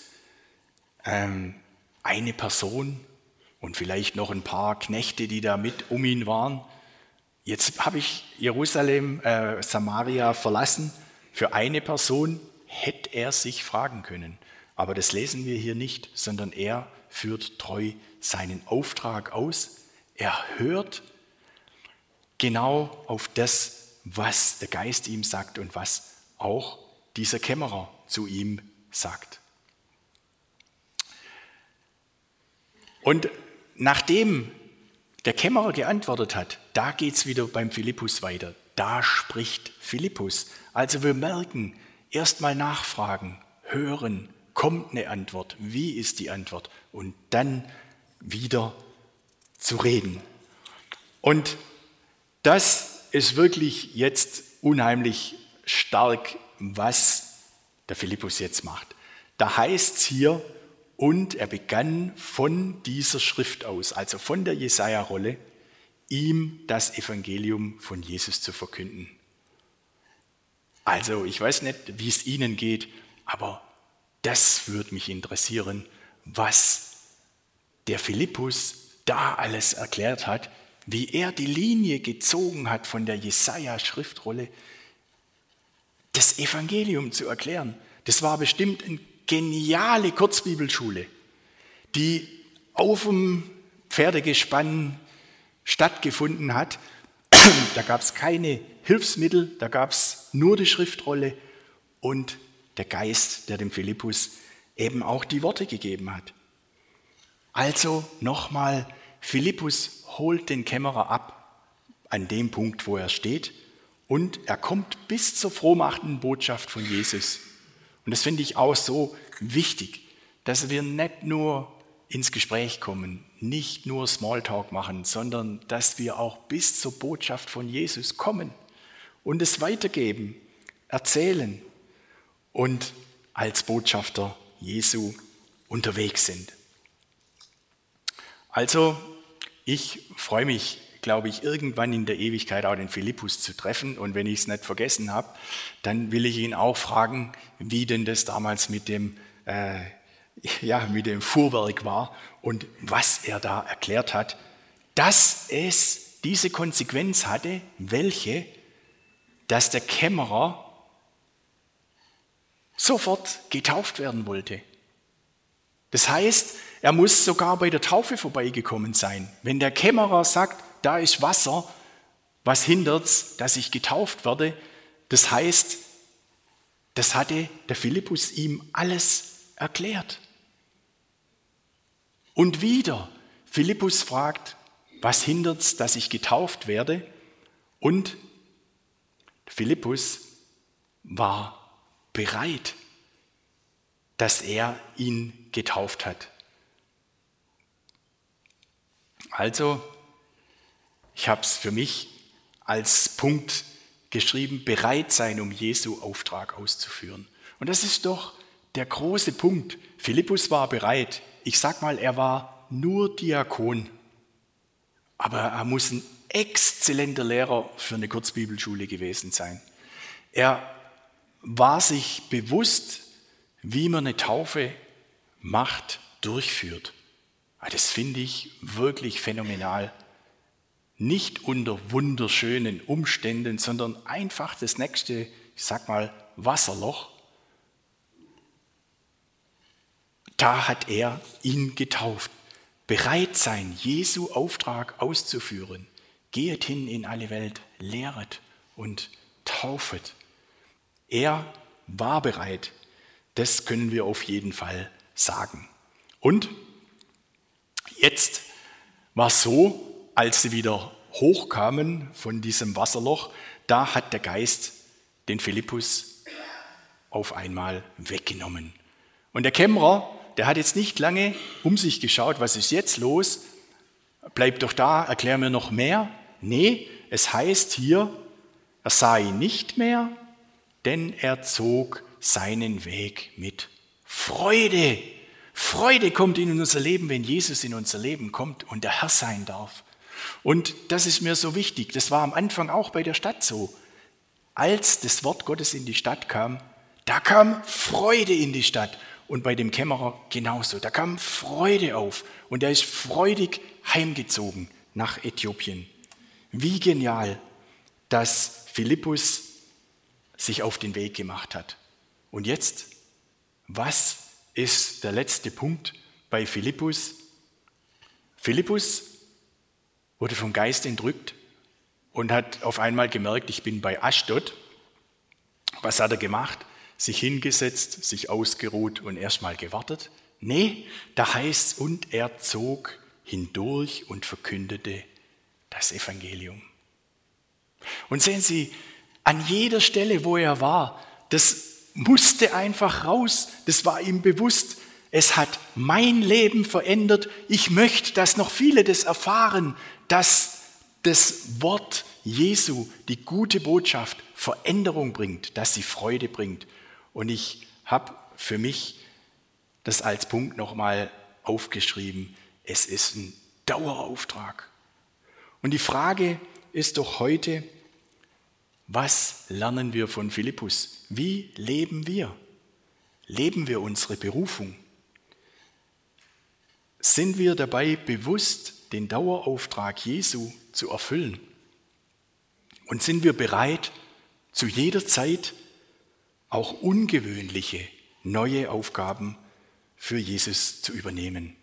eine Person und vielleicht noch ein paar Knechte, die da mit um ihn waren. Jetzt habe ich Jerusalem, Samaria verlassen. Für eine Person hätte er sich fragen können. Aber das lesen wir hier nicht, sondern er führt treu seinen Auftrag aus. Er hört genau auf das, was der Geist ihm sagt und was auch dieser Kämmerer zu ihm sagt. Und nachdem der Kämmerer geantwortet hat, da geht es wieder beim Philippus weiter. Da spricht Philippus. Also wir merken, erstmal nachfragen, hören, kommt eine Antwort, wie ist die Antwort? Und dann wieder zu reden. Und das ist wirklich jetzt unheimlich stark, was der Philippus jetzt macht. Da heißt es hier, und er begann von dieser Schrift aus, also von der Jesaja-Rolle, ihm das Evangelium von Jesus zu verkünden. Also ich weiß nicht, wie es Ihnen geht, aber das würde mich interessieren, was der Philippus da alles erklärt hat, wie er die Linie gezogen hat von der Jesaja-Schriftrolle, das Evangelium zu erklären. Das war bestimmt eine geniale Kurzbibelschule, die auf dem Pferdegespann stattgefunden hat. Da gab es keine Hilfsmittel, da gab es nur die Schriftrolle und der Geist, der dem Philippus eben auch die Worte gegeben hat. Also nochmal, Philippus holt den Kämmerer ab an dem Punkt, wo er steht, und er kommt bis zur frohmachenden Botschaft von Jesus. Und das finde ich auch so wichtig, dass wir nicht nur ins Gespräch kommen, nicht nur Smalltalk machen, sondern dass wir auch bis zur Botschaft von Jesus kommen und es weitergeben, erzählen und als Botschafter Jesu unterwegs sind. Also, ich freue mich, glaube ich, irgendwann in der Ewigkeit auch den Philippus zu treffen. Und wenn ich es nicht vergessen habe, dann will ich ihn auch fragen, wie denn das damals mit dem Fuhrwerk war und was er da erklärt hat, dass es diese Konsequenz hatte, welche, dass der Kämmerer sofort getauft werden wollte. Das heißt, er muss sogar bei der Taufe vorbeigekommen sein. Wenn der Kämmerer sagt, da ist Wasser, was hindert's, dass ich getauft werde? Das heißt, das hatte der Philippus ihm alles erklärt. Und wieder, Philippus fragt, was hindert's, dass ich getauft werde? Und Philippus war bereit. dass er ihn getauft hat. Also, ich habe es für mich als Punkt geschrieben, bereit sein, um Jesu Auftrag auszuführen. Und das ist doch der große Punkt. Philippus war bereit. Ich sag mal, er war nur Diakon. Aber er muss ein exzellenter Lehrer für eine Kurzbibelschule gewesen sein. Er war sich bewusst, wie man eine Taufe macht, durchführt. Das finde ich wirklich phänomenal. Nicht unter wunderschönen Umständen, sondern einfach das nächste, ich sag mal, Wasserloch. Da hat er ihn getauft. Bereit sein, Jesu Auftrag auszuführen. Gehet hin in alle Welt, lehret und taufet. Er war bereit. Das können wir auf jeden Fall sagen. Und jetzt war es so, als sie wieder hochkamen von diesem Wasserloch, da hat der Geist den Philippus auf einmal weggenommen. Und der Kämmerer, der hat jetzt nicht lange um sich geschaut, was ist jetzt los? Bleib doch da, erklär mir noch mehr. Nee, es heißt hier, er sah ihn nicht mehr, denn er zog seinen Weg mit Freude. Freude kommt in unser Leben, wenn Jesus in unser Leben kommt und der Herr sein darf. Und das ist mir so wichtig. Das war am Anfang auch bei der Stadt so. Als das Wort Gottes in die Stadt kam, da kam Freude in die Stadt. Und bei dem Kämmerer genauso. Da kam Freude auf. Und er ist freudig heimgezogen nach Äthiopien. Wie genial, dass Philippus sich auf den Weg gemacht hat. Und jetzt, was ist der letzte Punkt bei Philippus? Philippus wurde vom Geist entrückt und hat auf einmal gemerkt, ich bin bei Aschdod. Was hat er gemacht? Sich hingesetzt, sich ausgeruht und erstmal gewartet? Nee, da heißt es, und er zog hindurch und verkündete das Evangelium. Und sehen Sie, an jeder Stelle, wo er war, das musste einfach raus, das war ihm bewusst. Es hat mein Leben verändert. Ich möchte, dass noch viele das erfahren, dass das Wort Jesu, die gute Botschaft, Veränderung bringt, dass sie Freude bringt. Und ich habe für mich das als Punkt nochmal aufgeschrieben. Es ist ein Dauerauftrag. Und die Frage ist doch heute, was lernen wir von Philippus? Wie leben wir? Leben wir unsere Berufung? Sind wir dabei bewusst, den Dauerauftrag Jesu zu erfüllen? Und sind wir bereit, zu jeder Zeit auch ungewöhnliche, neue Aufgaben für Jesus zu übernehmen?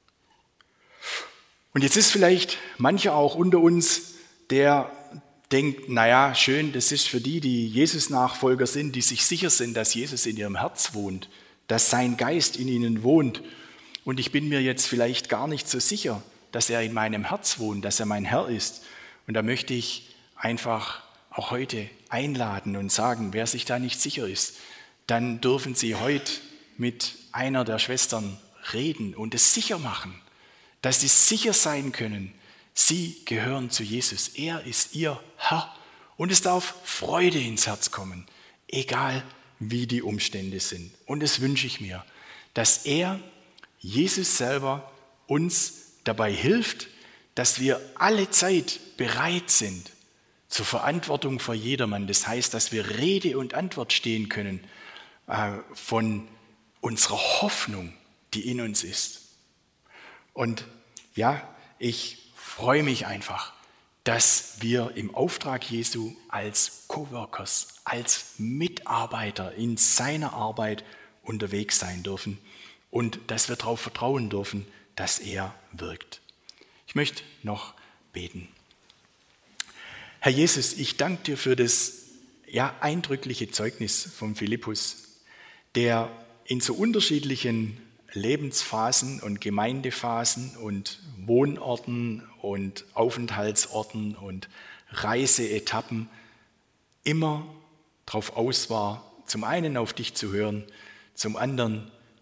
Und jetzt ist vielleicht mancher auch unter uns, der denkt, naja, schön, das ist für die, die Jesus-Nachfolger sind, die sich sicher sind, dass Jesus in ihrem Herz wohnt, dass sein Geist in ihnen wohnt. Und ich bin mir jetzt vielleicht gar nicht so sicher, dass er in meinem Herz wohnt, dass er mein Herr ist. Und da möchte ich einfach auch heute einladen und sagen, wer sich da nicht sicher ist, dann dürfen Sie heute mit einer der Schwestern reden und es sicher machen, dass Sie sicher sein können, Sie gehören zu Jesus. Er ist Ihr Herr und es darf Freude ins Herz kommen, egal wie die Umstände sind. Und das wünsche ich mir, dass er, Jesus selber, uns dabei hilft, dass wir alle Zeit bereit sind zur Verantwortung vor jedermann. Das heißt, dass wir Rede und Antwort stehen können von unserer Hoffnung, die in uns ist. Und ja, ich freue mich einfach, dass wir im Auftrag Jesu als Coworkers, als Mitarbeiter in seiner Arbeit unterwegs sein dürfen und dass wir darauf vertrauen dürfen, dass er wirkt. Ich möchte noch beten. Herr Jesus, ich danke dir für das eindrückliche Zeugnis von Philippus, der in so unterschiedlichen Lebensphasen und Gemeindephasen und Wohnorten und Aufenthaltsorten und Reiseetappen immer darauf aus war, zum einen auf dich zu hören, zum anderen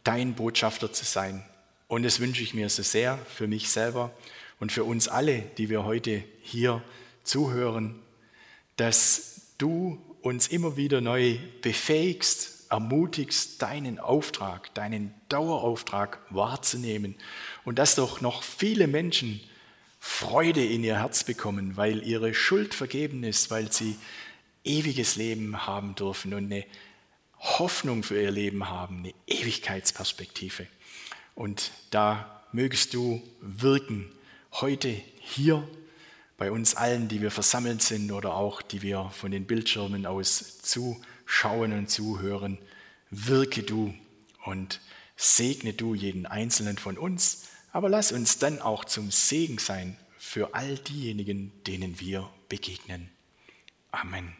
dein Botschafter zu sein. Und das wünsche ich mir so sehr für mich selber und für uns alle, die wir heute hier zuhören, dass du uns immer wieder neu befähigst, ermutigst, deinen Auftrag, deinen Dauerauftrag wahrzunehmen und dass doch noch viele Menschen Freude in ihr Herz bekommen, weil ihre Schuld vergeben ist, weil sie ewiges Leben haben dürfen und eine Hoffnung für ihr Leben haben, eine Ewigkeitsperspektive. Und da mögest du wirken, heute hier bei uns allen, die wir versammelt sind oder auch die wir von den Bildschirmen aus zuschauen und zuhören. Wirke du und segne du jeden Einzelnen von uns, aber lass uns dann auch zum Segen sein für all diejenigen, denen wir begegnen. Amen.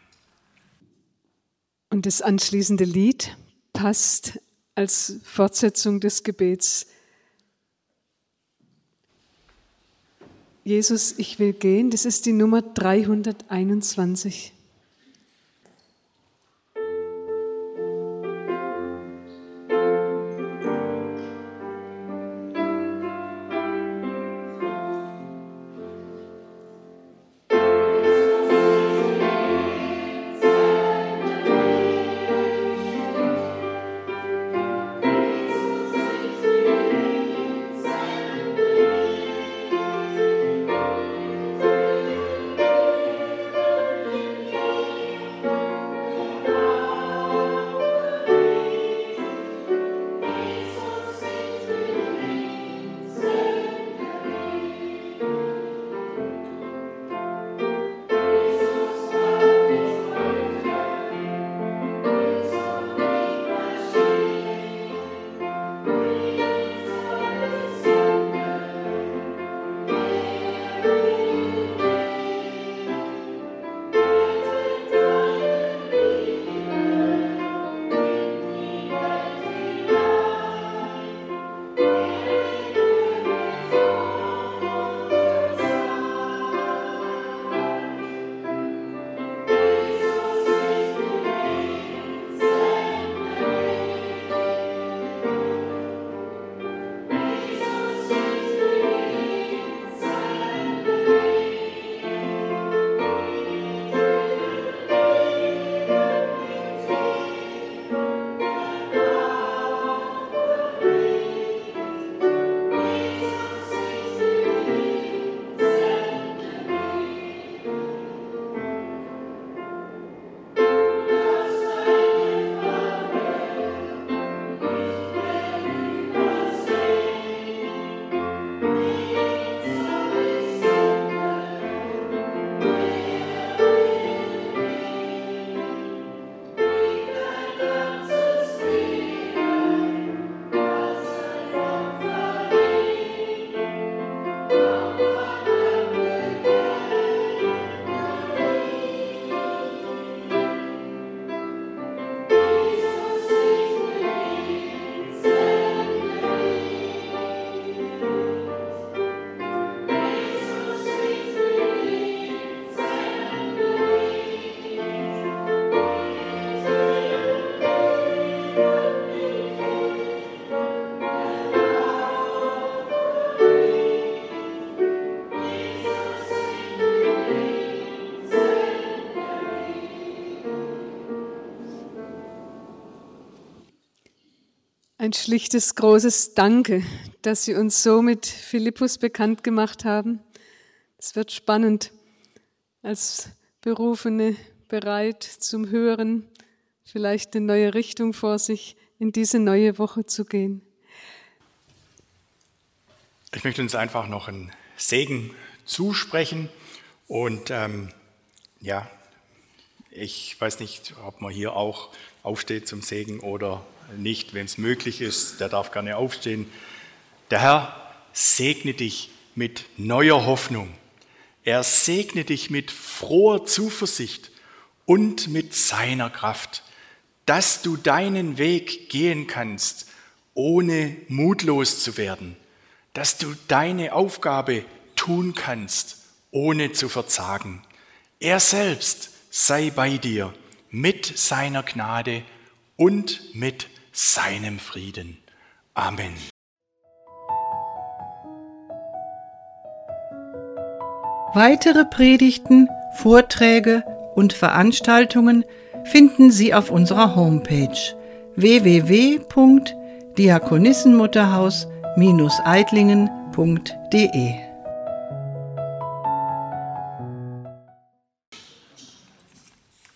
Und das anschließende Lied passt als Fortsetzung des Gebets. Jesus, ich will gehen, das ist die Nummer 321. Ein schlichtes, großes Danke, dass Sie uns so mit Philippus bekannt gemacht haben. Es wird spannend, als Berufene bereit zum Hören, vielleicht eine neue Richtung vor sich, in diese neue Woche zu gehen. Ich möchte uns einfach noch einen Segen zusprechen und ich weiß nicht, ob man hier auch aufsteht zum Segen oder nicht. Wenn es möglich ist, der darf gerne aufstehen. Der Herr segne dich mit neuer Hoffnung. Er segne dich mit froher Zuversicht und mit seiner Kraft, dass du deinen Weg gehen kannst, ohne mutlos zu werden, dass du deine Aufgabe tun kannst, ohne zu verzagen. Er selbst sei bei dir mit seiner Gnade und mit seinem Frieden. Amen. Weitere Predigten, Vorträge und Veranstaltungen finden Sie auf unserer Homepage www.diakonissenmutterhaus-eidlingen.de